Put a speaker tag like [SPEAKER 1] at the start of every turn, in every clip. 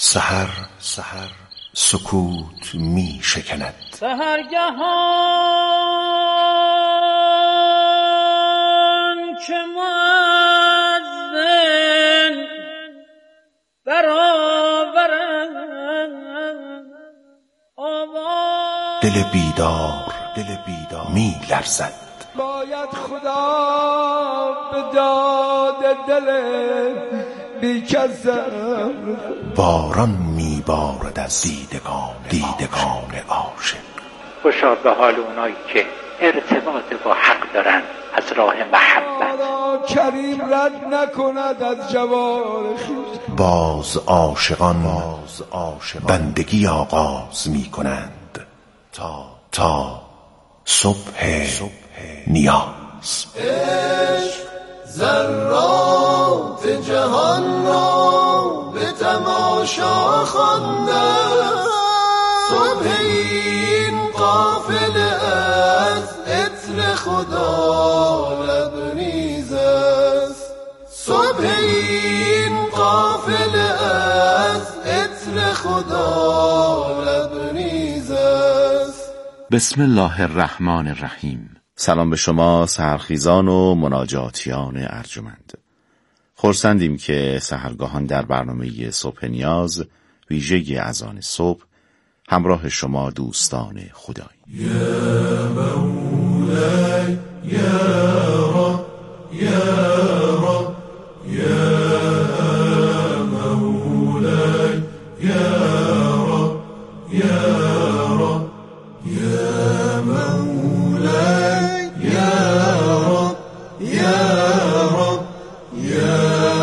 [SPEAKER 1] سحر سکوت می شکند.
[SPEAKER 2] سحرگهان که مؤذن برآورد آواز،
[SPEAKER 1] دل بیدار می لرزد.
[SPEAKER 3] باید خدا به داد دل بی‌کسم.
[SPEAKER 1] باران می بارد از دیدگان عاشق.
[SPEAKER 4] خوشا به حال اونایی که ارتباط با حق دارن از راه محبت.
[SPEAKER 3] کریم رد نکند از جوار خویش.
[SPEAKER 1] باز عاشقان بندگی آغاز می کنند تا صبح نیاز.
[SPEAKER 3] عشق ذرات جهان را به تماشا خوانده، صبح این قافله از عطر خدا لبریز است. صبح این قافله از عطر خدا لبریز است.
[SPEAKER 5] بسم الله الرحمن الرحیم. سلام به شما سحرخیزان و مناجاتیان ارجمند. خرسندیم که سحرگاهان در برنامه صبح نیاز ویژه اذان صبح همراه شما دوستان خدایی.
[SPEAKER 3] یا مولا یا رب یا رب یا مولا یا رب یا رب یا مولا یا رب یا رب یا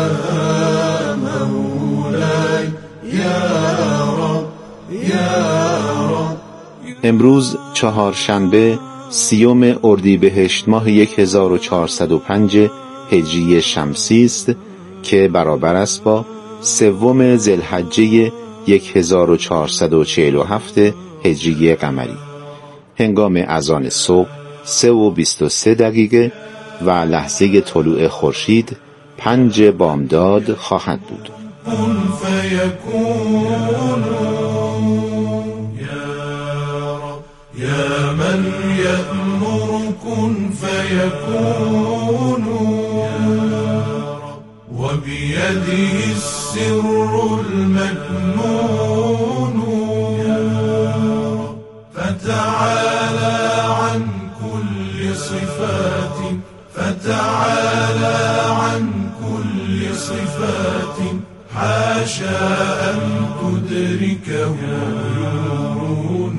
[SPEAKER 3] مولا یا رب یا رب.
[SPEAKER 5] امروز چهارشنبه 30 اردیبهشت ماه 1405 هجری شمسی است که برابر است با 3 ذوالحجه 1447 هجری قمری. هنگام اذان صبح 3:23 و لحظه طلوع خورشید 5 بامداد خواهد بود.
[SPEAKER 3] کن فیکون یا من یأمر کن فیکون و بیده السر المکنون فتعالى عن كل صفات فتعالى عن كل صفات حاشا أن تدركه نور.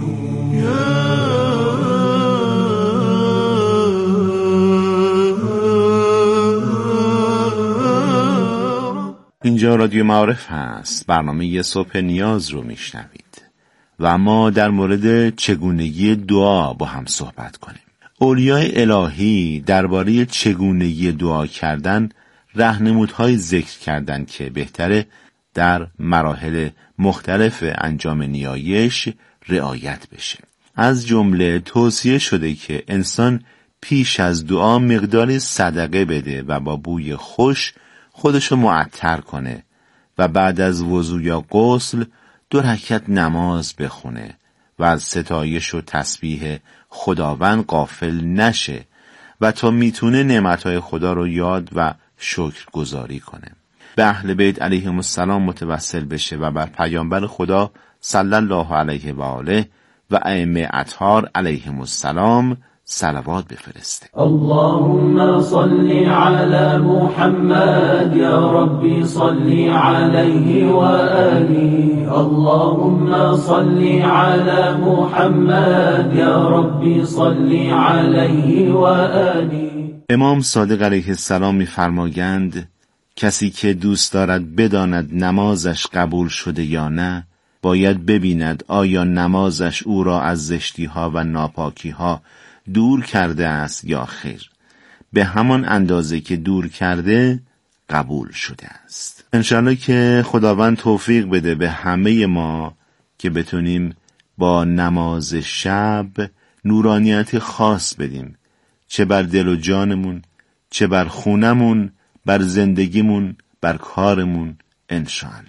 [SPEAKER 5] اینجا رادیو معارف هست. برنامه صبح نیاز رو میشنوید و ما در مورد چگونگی دعا با هم صحبت کنیم. اولیای الهی درباره چگونگی دعا کردن راهنمودهای ذکر کردن که بهتره در مراحل مختلف انجام نیایش رعایت بشه. از جمله توصیه شده که انسان پیش از دعا مقداری صدقه بده و با بوی خوش خودشو معطر کنه و بعد از وضو یا غسل 2 رکعت نماز بخونه و از ستایش و تسبیح خداوند غافل نشه و تا میتونه نعمتهای خدا رو یاد و شکرگزاری کنه. به اهل بیت علیهم السلام متوسل بشه و بر پیامبر خدا صلی الله علیه و آله و ائمه اطهار علیهم السلام صلوات بفرسته.
[SPEAKER 6] اللهم صل على محمد یا ربی صل علیه و آله. اللهم صل على محمد یا ربی صل علیه و آله.
[SPEAKER 5] امام صادق علیه السلام می‌فرمایند کسی که دوست دارد بداند نمازش قبول شده یا نه، باید ببیند آیا نمازش او را از زشتی‌ها و ناپاکی‌ها دور کرده است یا خیر. به همان اندازه که دور کرده قبول شده است. انشالله که خداوند توفیق بده به همه ما که بتونیم با نماز شب نورانیت خاص بدیم، چه بر دل و جانمون، چه بر خونمون، بر زندگیمون، بر کارمون، انشاءالله.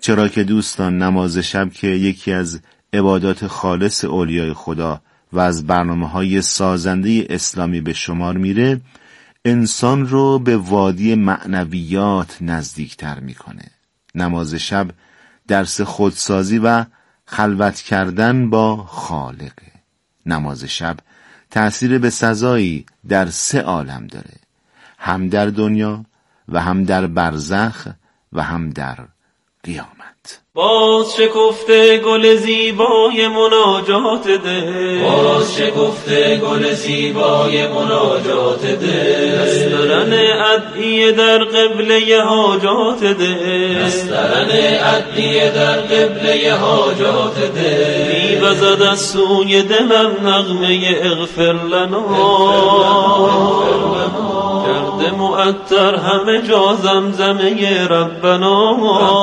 [SPEAKER 5] چرا که دوستان، نماز شب که یکی از عبادات خالص اولیای خدا و از برنامه‌های سازنده اسلامی به شمار میره، انسان رو به وادی معنویات نزدیکتر میکنه. نماز شب درس خودسازی و خلوت کردن با خالقه. نماز شب تأثیر به سزایی در 3 عالم داره، هم در دنیا و هم در برزخ و هم در قیامت.
[SPEAKER 6] باز شکفته گل زیبای مناجات ده، باز شکفته گل زیبای مناجات ده، نسترن ادعیه در قبله حاجات ده، نسترن ادعیه در قبله حاجات ده، میوزد از سوی دلم نغمه اغفر لنا، کرده معطر همه جا زمزمه ربنا،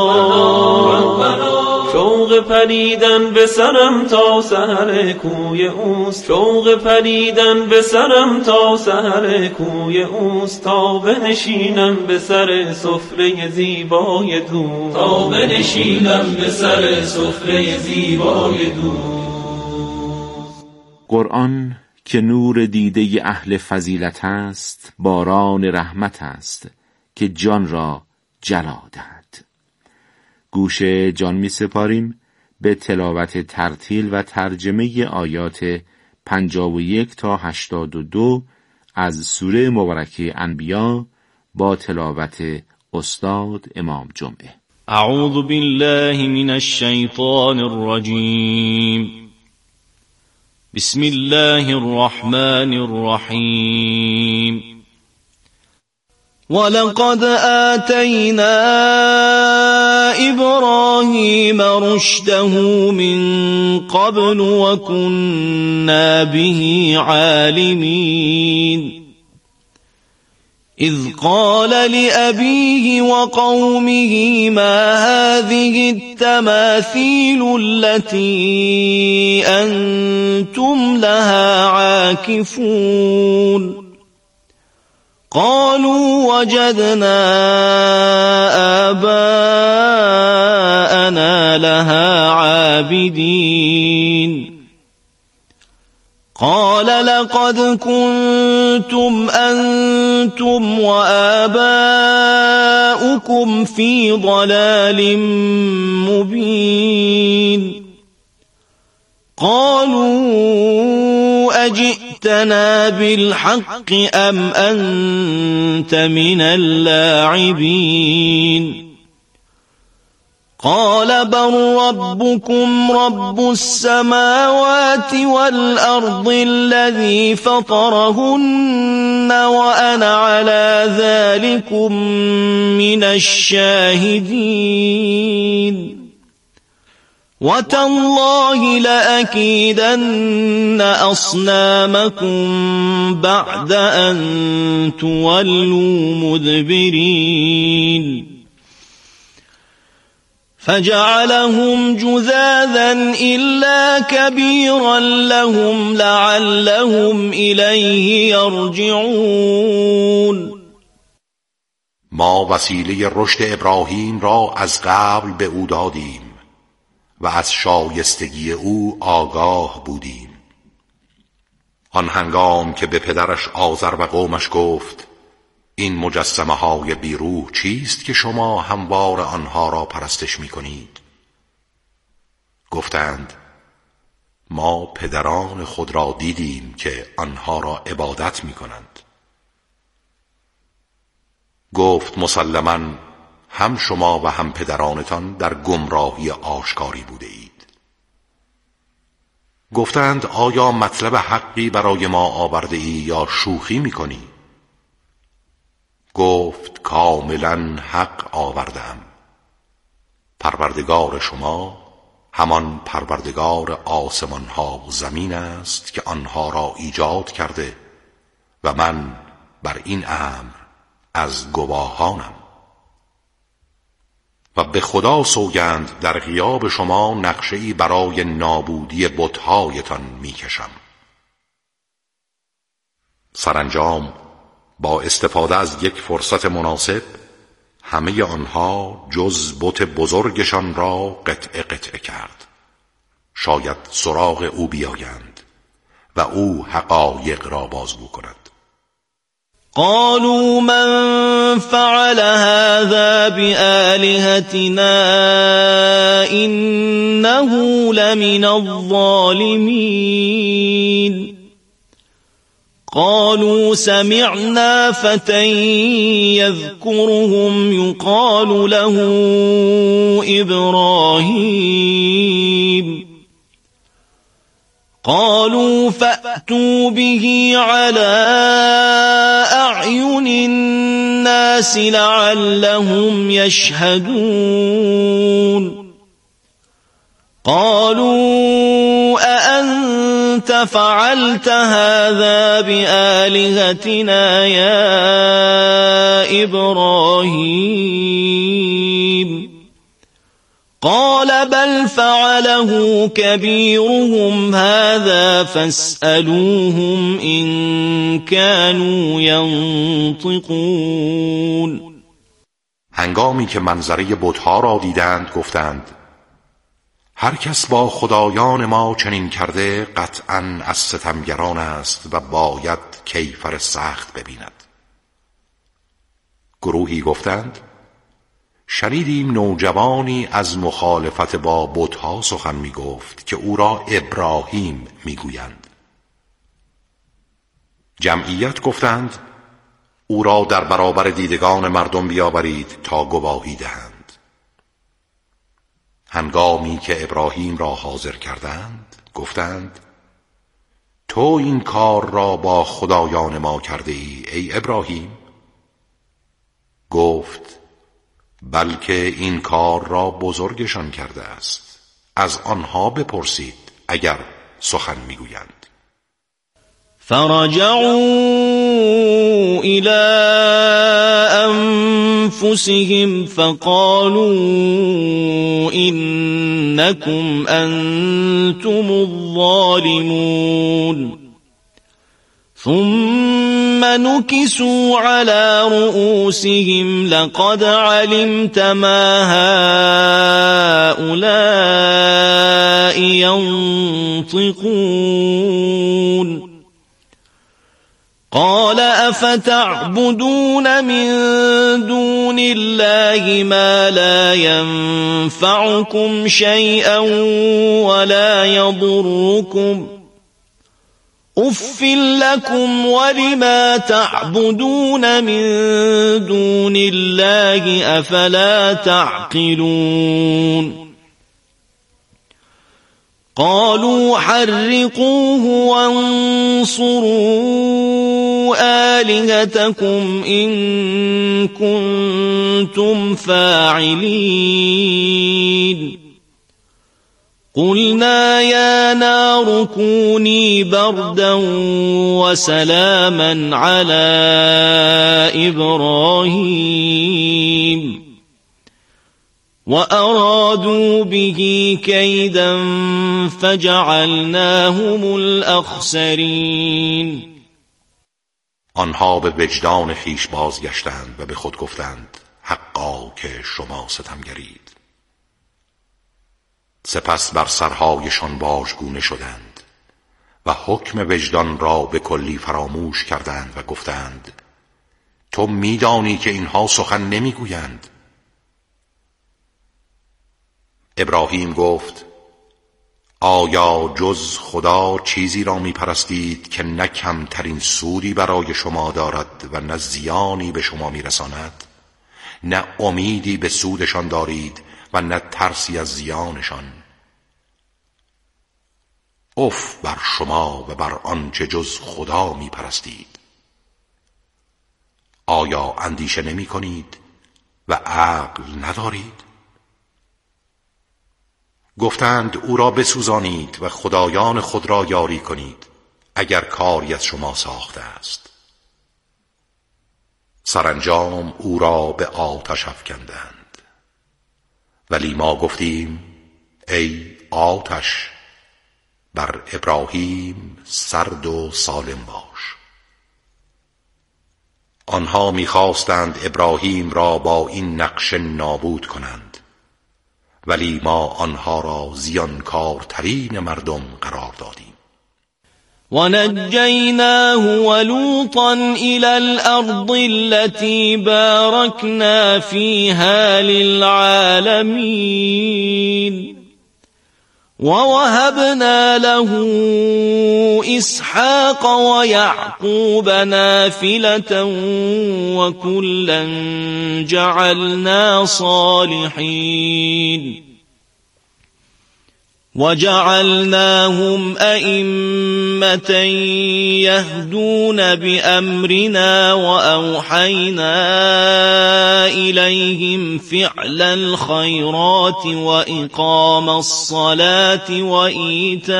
[SPEAKER 6] شوق پریدن به سرم تا سحر کوی اوست، شوق پریدن به سرم تا سحر کوی اوست، تا بنشینم به سر سفره زیبای دوست، تا بنشینم به سر سفره زیبای دوست.
[SPEAKER 5] قرآن که نور دیده اهل فضیلت است، باران رحمت است که جان را جلا دهد. گوش جان می سپاریم به تلاوت ترتیل و ترجمه آیات 51 تا 82 از سوره مبارکه انبیا با تلاوت استاد امام جمعه.
[SPEAKER 7] اعوذ بالله من الشیطان الرجیم. بسم الله الرحمن الرحیم. ولقد آتينا إبراهيم رشده من قبل وكنا به عالمين إذ قال لأبيه وقومه ما هذه التماثيل التي أنتم لها عاكفون قالوا وجدنا آباءنا لها عابدين قال لقد كنتم أنتم وآباؤكم في ضلال مبين قالوا أجئتنا بالحق أم أنت من اللاعبين قال بل ربكم رب السماوات والأرض الذي فطرهن وأنا على ذلكم من الشاهدين وتالله لأكيدن أصنامكم بعد أن تولوا مدبرين فجعلهم جذاذا إلا كبيرا لهم لعلهم إليه يرجعون.
[SPEAKER 1] ما وسیله رشد ابراهیم را از قبل به او دادیم و از شایستگی او آگاه بودیم. آن هنگام که به پدرش آزر و قومش گفت این مجسمه های بیروح چیست که شما هموار آنها را پرستش می کنید؟ گفتند ما پدران خود را دیدیم که آنها را عبادت می کنند. گفت مسلماً هم شما و هم پدرانتان در گمراهی آشکاری بوده اید. گفتند آیا مطلب حقی برای ما آورده ای یا شوخی می کنی؟ گفت کاملا حق آوردم. پروردگار شما همان پروردگار آسمان ها و زمین است که آنها را ایجاد کرده و من بر این امر از گواهانم. و به خدا سوگند در غیاب شما نقشه‌ای برای نابودی بت‌هایتان می‌کشم. سرانجام با استفاده از یک فرصت مناسب همه آنها جز بت بزرگشان را قطعه قطعه کرد. شاید سراغ او بیایند و او حقایق را بازگو کند.
[SPEAKER 7] قالوا من فعل هذا بآلهتنا إنه لمن الظالمين. قالوا سمعنا فتى يذكرهم يقال له إبراهيم. قالوا فأتوا به على أعين الناس لعلهم يشهدون. قالوا أأنت فعلت هذا بآلهتنا يا إبراهيم؟ قال بل فعله كبيرهم هذا فاسألوهم إن كانوا ينطقون.
[SPEAKER 1] هنگامی که منظره بت‌ها را دیدند گفتند هر کس با خدایان ما چنین کرده قطعاً از ستمگران است و باید کیفر سخت ببیند. گروهی گفتند شنیدیم نوجوانی از مخالفت با بت‌ها سخن می گفت که او را ابراهیم می گویند. جمعیت گفتند او را در برابر دیدگان مردم بیاورید تا گواهی دهند. هنگامی که ابراهیم را حاضر کردند گفتند تو این کار را با خدایان ما کرده ای ابراهیم؟ گفت بلکه این کار را بزرگشان کرده است. از آنها بپرسید اگر سخن میگویند.
[SPEAKER 7] فرجعوا إلى أنفسهم فقالوا إنكم أنتم الظالمون. ثم نكسوا على رؤوسهم لقد علمت ما هؤلاء ينطقون. قال أفتعبدون من دون الله ما لا ينفعكم شيئا ولا يضركم أف لكم ولما تعبدون من دون الله أفلا تعقلون. قالوا حرقوه وانصروا آلهتكم إن كنتم فاعلين. قلنا يا نار كوني بردا وسلاما على إبراهيم وأرادوا به كيدا فجعلناهم الأخسرين.
[SPEAKER 1] آنها به وجدان خویش بازگشتند و به خود گفتند حقا که شما ستمگرید. سپس بر سرهایشان واژگونه شدند و حکم وجدان را به کلی فراموش کردند و گفتند تو میدانی که اینها سخن نمیگویند. ابراهیم گفت آیا جز خدا چیزی را میپرستید که نه کمترین سودی برای شما دارد و نه زیانی به شما میرساند؟ نه امیدی به سودشان دارید و نه ترسی از زیانشان؟ اف بر شما و بر آنچه جز خدا میپرستید. آیا اندیشه نمی کنید و عقل ندارید؟ گفتند او را بسوزانید و خدایان خود را یاری کنید اگر کاری از شما ساخته است. سرانجام او را به آتش افکندند. ولی ما گفتیم ای آتش بر ابراهیم سرد و سالم باش. آنها می‌خواستند ابراهیم را با این نقشه نابود کنند، ولی ما آنها را زیانکارترین مردم قرار دادیم.
[SPEAKER 7] ونجيناه ولوطا إلى الأرض التي باركنا فيها للعالمين ووهبنا له إسحاق ويعقوب نافلة وكلا جعلنا صالحين وجعلناهم أئمة يهدون بأمرنا وأوحينا إليهم فعل الخيرات وإقام الصلاة وإيتاء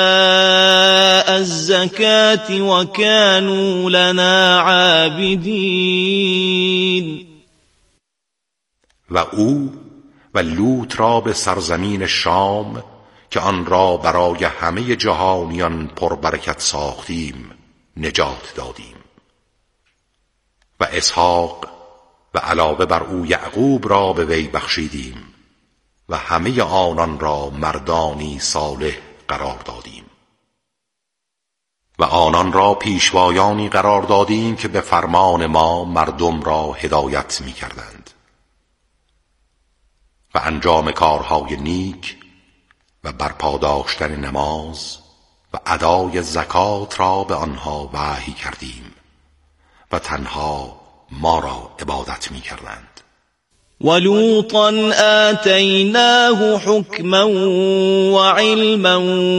[SPEAKER 7] الزكاة وكانوا لنا عابدين.
[SPEAKER 1] و او و لوط را به سرزمین شام که آن را برای همه جهانیان پربرکت ساختیم نجات دادیم، و اسحاق و علاوه بر او یعقوب را به وی بخشیدیم و همه آنان را مردانی صالح قرار دادیم و آنان را پیشوایانی قرار دادیم که به فرمان ما مردم را هدایت می کردند و انجام کارهای نیک و برپا داشتن نماز و ادای زکات را به آنها وحی کردیم و تنها ما را عبادت می کردند.
[SPEAKER 7] ولوطا آتيناه حكما وعلما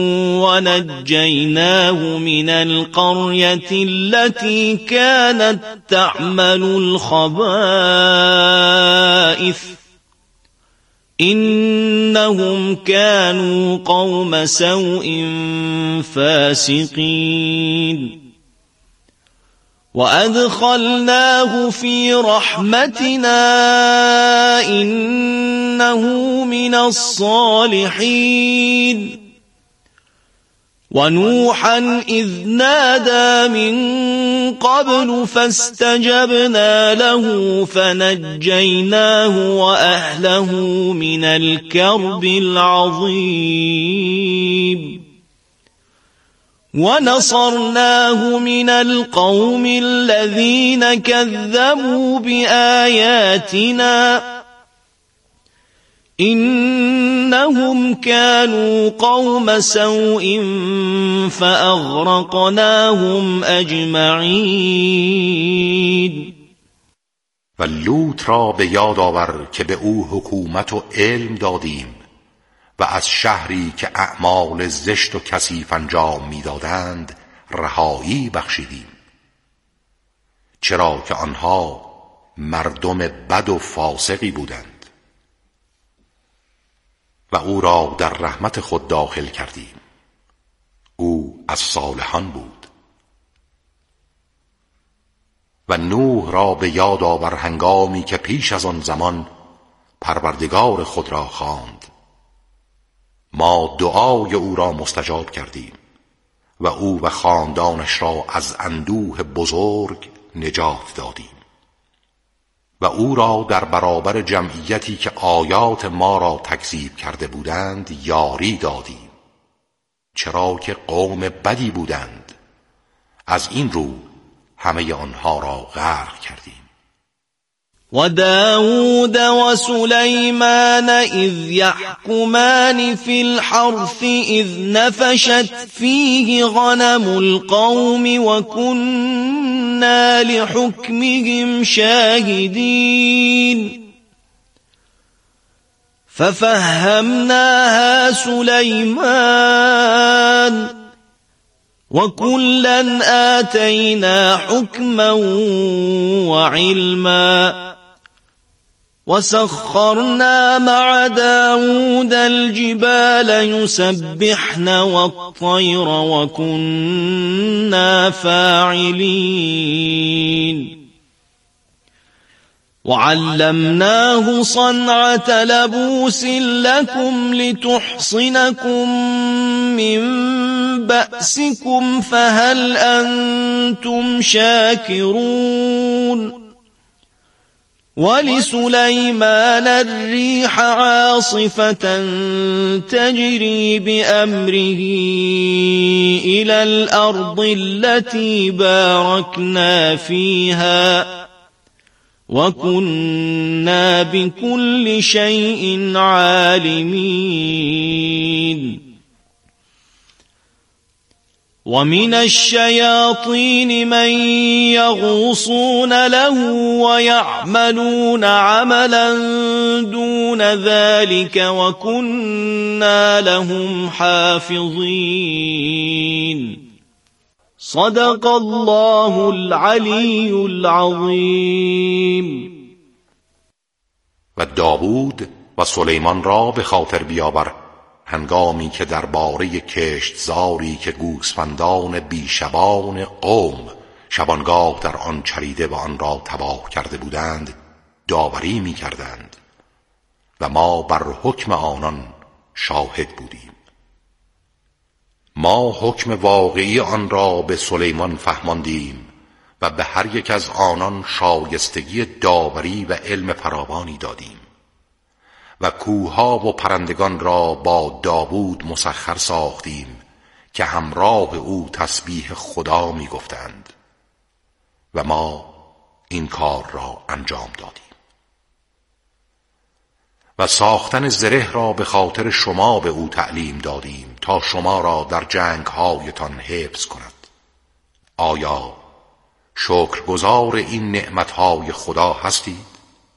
[SPEAKER 7] ونجيناه من القرية التي كانت تعمل الخبائث إنهم كانوا قوم سوء فاسقين وأدخلناه في رحمتنا إنه من الصالحين ونوحا إذ نادى من قبل فاستجبنا له فنجيناه وأهله من الكرب العظيم ونصرناه من القوم الذين كذبوا بآياتنا إنهم كانوا قوم سوء فأغرقناهم أجمعين.
[SPEAKER 1] و لوط را به یاد آور که به او حکومت و علم دادیم و از شهری که اعمال زشت و کثیف انجام میدادند رهایی بخشیدیم، چرا که آنها مردم بد و فاسقی بودند، و او را در رحمت خود داخل کردیم. او از صالحان بود. و نوح را به یاد آور هنگامی که پیش از آن زمان پروردگار خود را خواند. ما دعای او را مستجاب کردیم و او و خاندانش را از اندوه بزرگ نجات دادیم و او را در برابر جمعیتی که آیات ما را تکذیب کرده بودند یاری دادیم، چرا که قوم بدی بودند. از این رو همه آنها را غرق کردیم.
[SPEAKER 7] و داود و سلیمان اذ یحکمان فی الحرث اذ نفشت فیه غنم القوم و كنا لحکمهم شاهدین ففهمناها سلیمان وكلا آتينا حكما وعلما وسخرنا مع داود الجبال يسبحن والطير وكنا فاعلين وعلمناه صنعة لبوس لكم لتحصنكم من بأسكم فهل أنتم شاكرون ولسليمان الريح عاصفة تجري بأمره إلى الأرض التي باركنا فيها وكنا بكل شيء عالمين ومن الشياطين من يغوصون له ويعملون عملا دون ذلك وكنا لهم حافظين صدق الله العلی العظیم.
[SPEAKER 1] و داوود و سلیمان را به خاطر بیاور هنگامی که درباره کشتزاری که گوسفندان بیشبان قوم شبانگاه در آن چریده و آن را تباه کرده بودند داوری می کردند و ما بر حکم آنان شاهد بودیم. ما حکم واقعی آن را به سلیمان فهماندیم و به هر یک از آنان شایستگی داوری و علم فراوانی دادیم و کوهها و پرندگان را با داوود مسخر ساختیم که همراه او تسبیح خدا می گفتند و ما این کار را انجام دادیم. و ساختن زره را به خاطر شما به او تعلیم دادیم تا شما را در جنگ‌هایتان حفظ کند. آیا شکرگزار این نعمتهای خدا هستید؟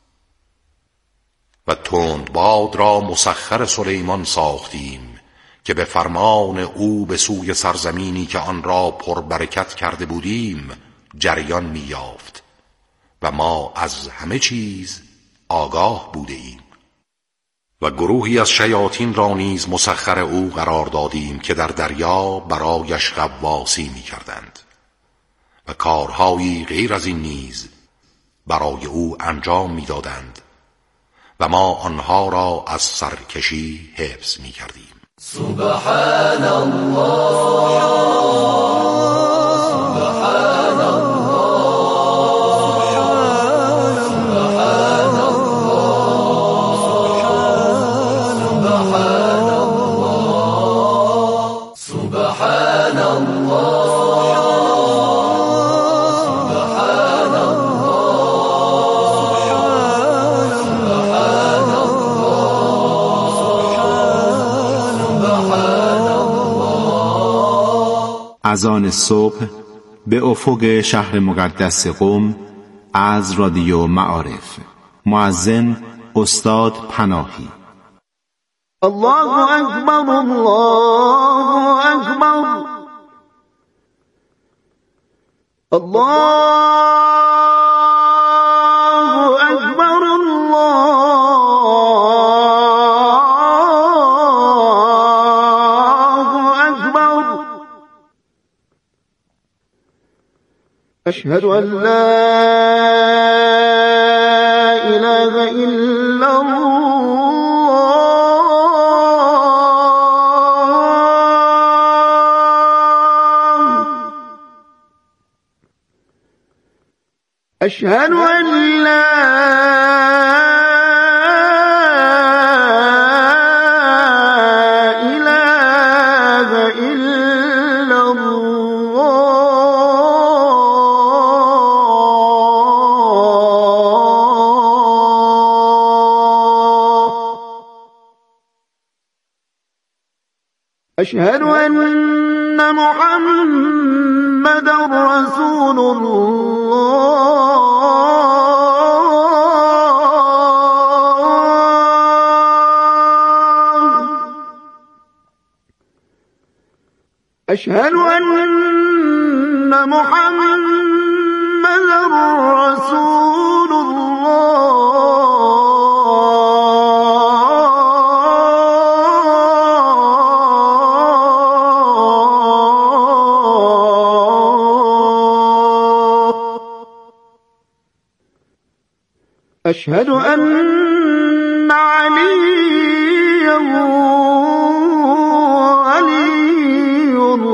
[SPEAKER 1] و تندباد را مسخر سلیمان ساختیم که به فرمان او به سوی سرزمینی که آن را پربرکت کرده بودیم جریان می یافت و ما از همه چیز آگاه بوده ایم. و گروهی از شیاطین را نیز مسخر او قرار دادیم که در دریا برایش غواصی می کردند و کارهایی غیر از این نیز برای او انجام می دادند و ما آنها را از سرکشی حفظ می کردیم.
[SPEAKER 8] سبحان الله
[SPEAKER 5] از آن صبح به افق شهر مقدس قم از رادیو معارف. مؤذن استاد پناهی.
[SPEAKER 7] الله اکبر الله اکبر الله اکبر أشهد أن لا إله إلا الله أشهد أن لا إله إلا أشهد أن محمد رسول الله أشهد أن محمد رسول أشهد أن عليا ولي الله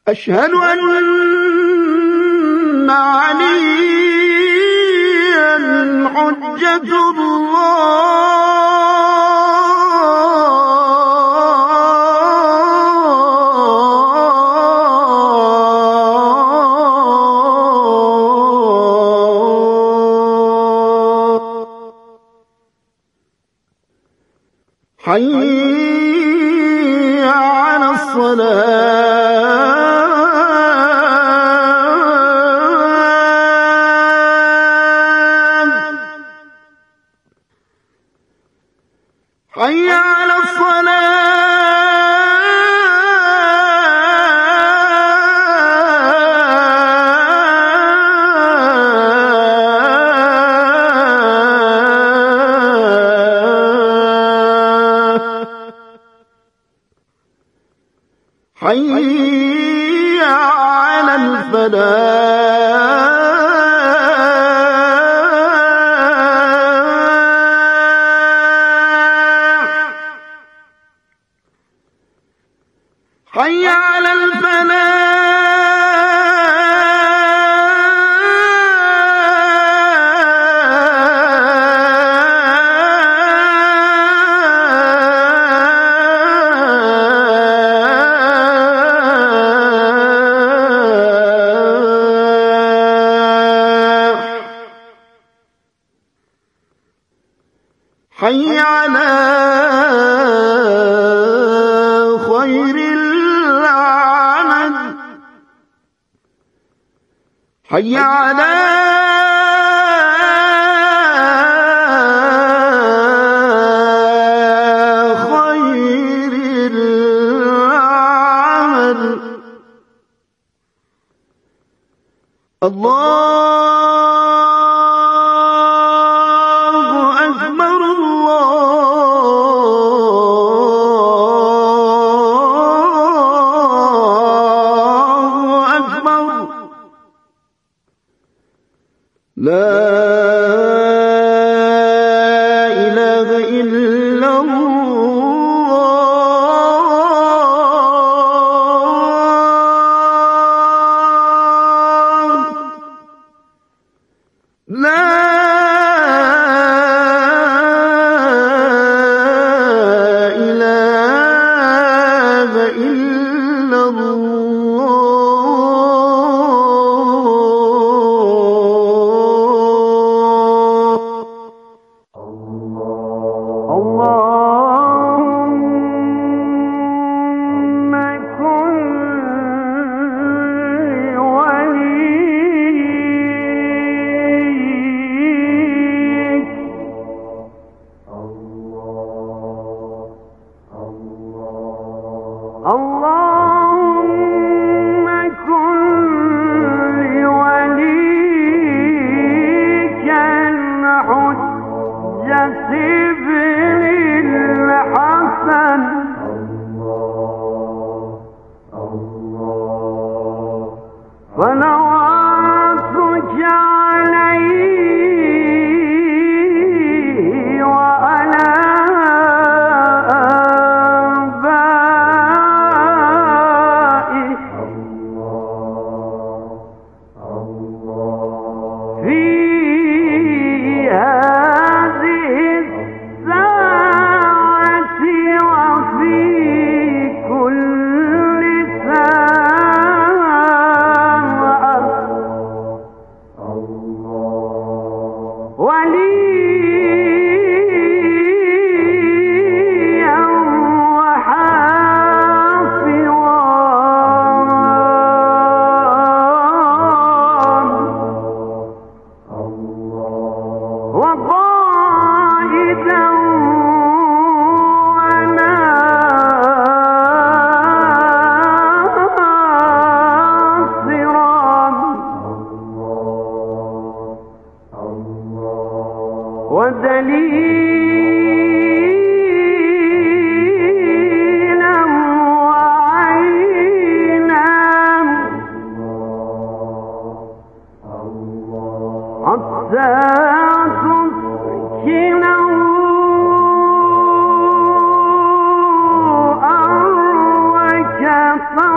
[SPEAKER 9] أشهد أن عليا حجة حي على الصلاة حي على حي على الفلاح حي على حي على خير العمل حي على خير العمل الله أكبر الله أكبر لا إله إلا الله لا إله إلا اللهم كن وليك اللهم كن لوليك الحجة ابن الحسن صلواتك عليه وعلى آبائه في هذه الساعة وفي كل ساعة وليا وحافظا وقائدا وناصرا ودليلا وعينا حتى